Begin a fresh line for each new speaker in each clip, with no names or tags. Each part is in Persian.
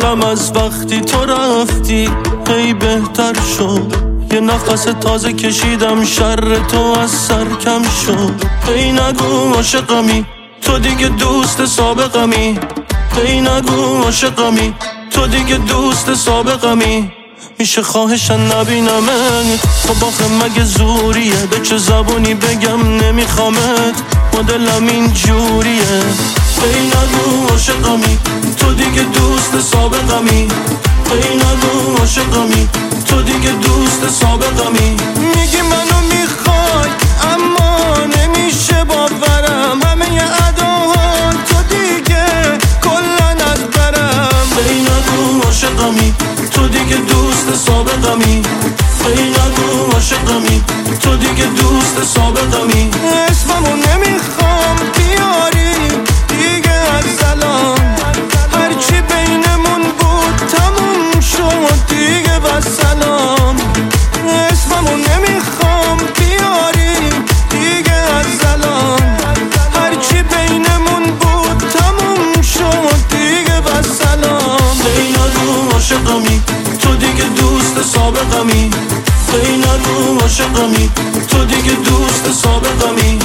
حالم از وقتی تو رفتی هی بهتر شد، یه نفس تازه کشیدم، شر تو از سر کم شد. هی نگو عاشقمی تو دیگه دوست سابقمی، هی نگو عاشقمی تو دیگه دوست سابقمی. میشه خواهشن نبینمت، خب آخه مگه زوریه، به چه زبونی بگم نمیخوامت، مدلم این جوریه. هی نگو عاشقمی تو دیگه دوست سابقمی، هی نگو عاشقمی تو دیگه دوست سابقمی. میگی منو میخوای اما نمیشه باورم، همه ی اداها تو دیگه کلن از برم. هی نگو عاشقمی تو دیگه دوست سابقمی، هی نگو عاشقمی تو دیگه دوست سابقمی. اسممو نمیخوام بیاری دیگه از سلام، هرچی بینمون بود تموم شد دیگه و سلام. اسممو نمیخوام بیاری دیگه از سلام، هرچی بینمون بود تموم شد دیگه و سلام. هی نگو عاشقمی تو دیگه دوست سابقمی، هی نگو عاشقمی تو دیگه دوست سابقمی.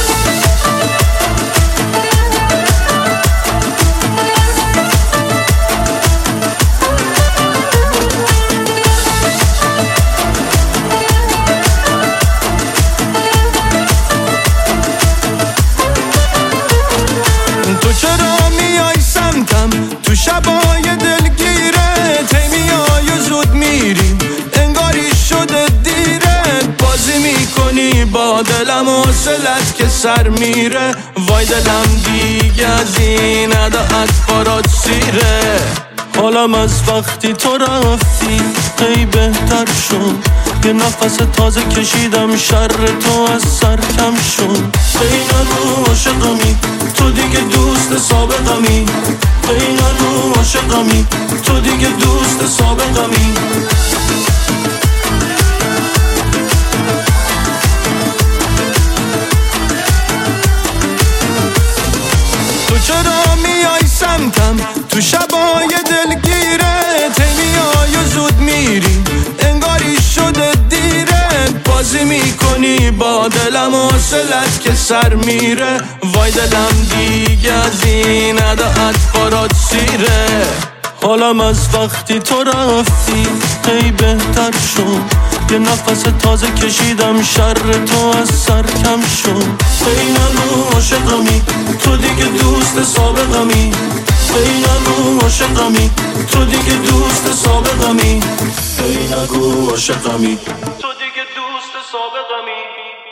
تو چرا میای سمتم تو شبای دلگیرت، هی میای و زود میری انگاری شده دیره، بازی میکنی با دلم و حوصلت که سر میره. وای دلم دیگه از این عداعت برات سیره، حالم از وقتی تو رفتی هی بهتر شد، یه نفس تازه کشیدم، شر تو از سر کم شد. هی نگو عاشقمی تو دیگه دوست سابقمی، هی نگو عاشقمی تو دیگه دوست سابقمی. تو چرا میای سمتم تو شبای دلگیرت، هی میای و زود میری انگاری شده دیره، بازی میکنی با دلم و حوصلت که سر میره. وای دلم دیگه از این عداعت برات سیره، حالم از وقتی تو رفتی هی بهتر شد، یه نفس تازه کشیدم، شر تو از سر کم شد. هی نگو عاشقمی تو دیگه دوست سابقمی، هی نگو عاشقمی تو دیگه دوست سابقمی، هی نگو عاشقمی تو دیگه دوست سابقمی.